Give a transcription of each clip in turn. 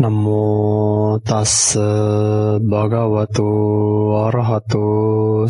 Namo tassa bhagavato arahato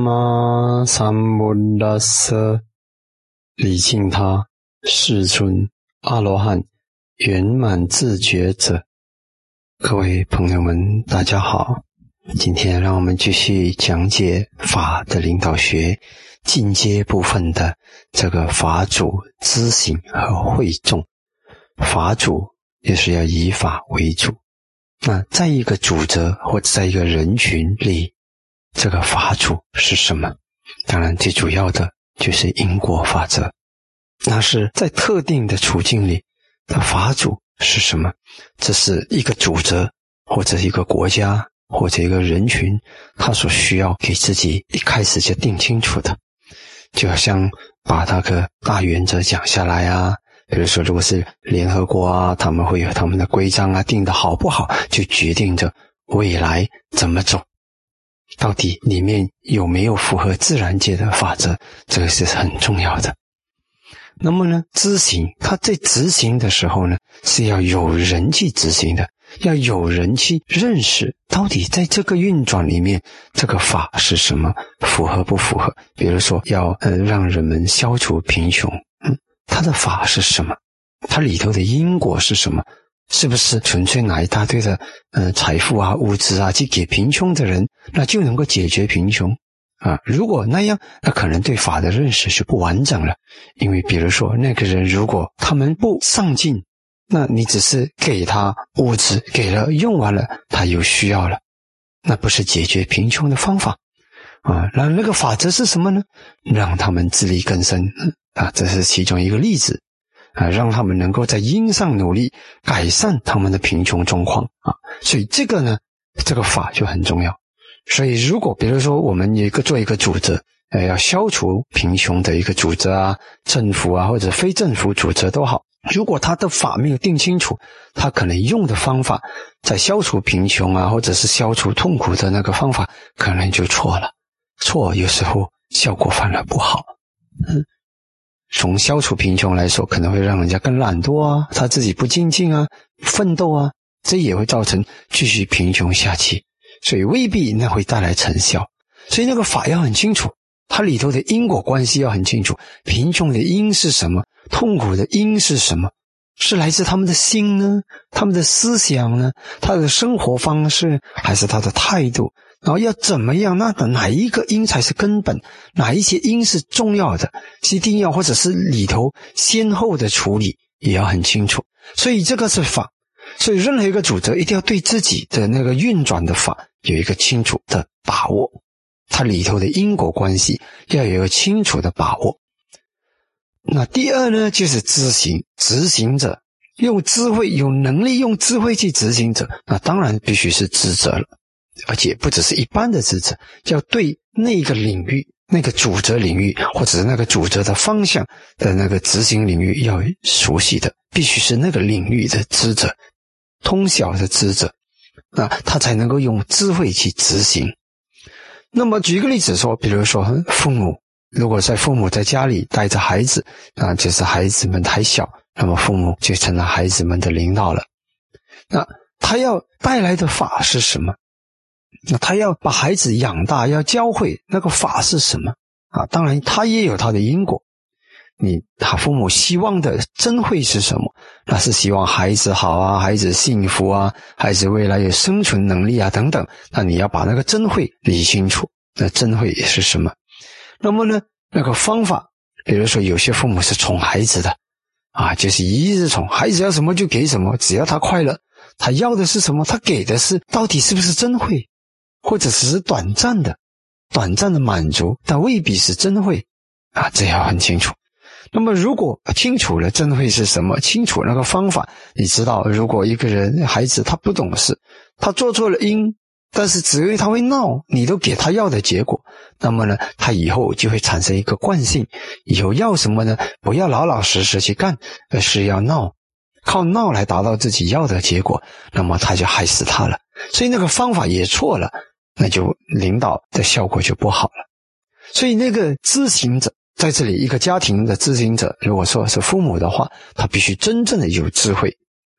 samma sambuddhassa。礼敬他，世尊阿罗汉圆满自觉者。各位朋友们，大家好，今天让我们继续讲解法的领导学进阶部分的这个法主、知行和会众。法主就是要以法为主，那在一个主则或者在一个人群里，这个法主是什么？当然最主要的就是因果法则。那是在特定的处境里的法主是什么？这是一个主则或者一个国家或者一个人群他所需要给自己一开始就定清楚的。就好像把那个大原则讲下来啊，比如说如果是联合国啊，他们会有他们的规章啊，定得好不好就决定着未来怎么走，到底里面有没有符合自然界的法则，这个是很重要的。那么呢，知行它在执行的时候呢，是要有人去执行的，要有人去认识到底在这个运转里面这个法是什么，符合不符合。比如说要让人们消除贫穷，它的法是什么？它里头的因果是什么？是不是纯粹拿一大堆的财富啊、物质啊去给贫穷的人，那就能够解决贫穷啊？如果那样，那可能对法的认识是不完整了。因为比如说那个人如果他们不上进，那你只是给他物质，给了用完了，他有需要了，那不是解决贫穷的方法啊。那个法则是什么呢？让他们自力更生啊，这是其中一个例子啊，让他们能够在因上努力改善他们的贫穷状况啊。所以这个呢，这个法就很重要。所以如果比如说我们做一个主则，要消除贫穷的一个主则啊，政府啊或者非政府主则都好，如果他的法没有定清楚，他可能用的方法在消除贫穷啊或者是消除痛苦的那个方法可能就错了，错有时候效果反而不好。从消除贫穷来说，可能会让人家更懒惰啊，他自己不精进啊，奋斗啊，这也会造成继续贫穷下去，所以未必那会带来成效。所以那个法要很清楚，它里头的因果关系要很清楚，贫穷的因是什么，痛苦的因是什么，是来自他们的心呢，他们的思想呢，他的生活方式，还是他的态度，然后要怎么样，那哪一个因才是根本，哪一些因是重要的，一定要或者是里头先后的处理也要很清楚。所以这个是法，所以任何一个主则一定要对自己的那个运转的法有一个清楚的把握，它里头的因果关系要有一个清楚的把握。那第二呢，就是知行，执行者用智慧，有能力用智慧去执行者，那当然必须是智者了，而且不只是一般的智者，要对那个领域，那个主责领域或者是那个主责的方向的那个执行领域要熟悉的，必须是那个领域的知者，通晓的知者，那他才能够用智慧去执行。那么举个例子说，比如说父母，如果父母在家里带着孩子，那就是孩子们还小，那么父母就成了孩子们的领导了。那他要带来的法是什么？那他要把孩子养大，要教会，那个法是什么啊？当然他也有他的因果。他父母希望的真慧是什么？那是希望孩子好啊，孩子幸福啊，孩子未来有生存能力啊等等。那你要把那个真慧理清楚，那真慧也是什么？那么呢，那个方法，比如说有些父母是宠孩子的啊，就是一直宠孩子，要什么就给什么，只要他快乐，他要的是什么，他给的是到底是不是真慧，或者只是短暂的满足，但未必是真慧啊，这要很清楚。那么如果清楚了真慧是什么，清楚那个方法，你知道如果一个人孩子他不懂事，他做错了因，但是只因为他会闹，你都给他要的结果，那么呢他以后就会产生一个惯性，以后要什么呢，不要老老实实去干，而是要闹，靠闹来达到自己要的结果，那么他就害死他了。所以那个方法也错了，那就领导的效果就不好了。所以那个知行者在这里，一个家庭的知行者，如果说是父母的话，他必须真正的有智慧，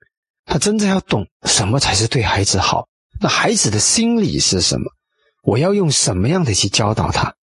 他真正要懂什么才是对孩子好，那孩子的心理是什么，我要用什么样的去教导他，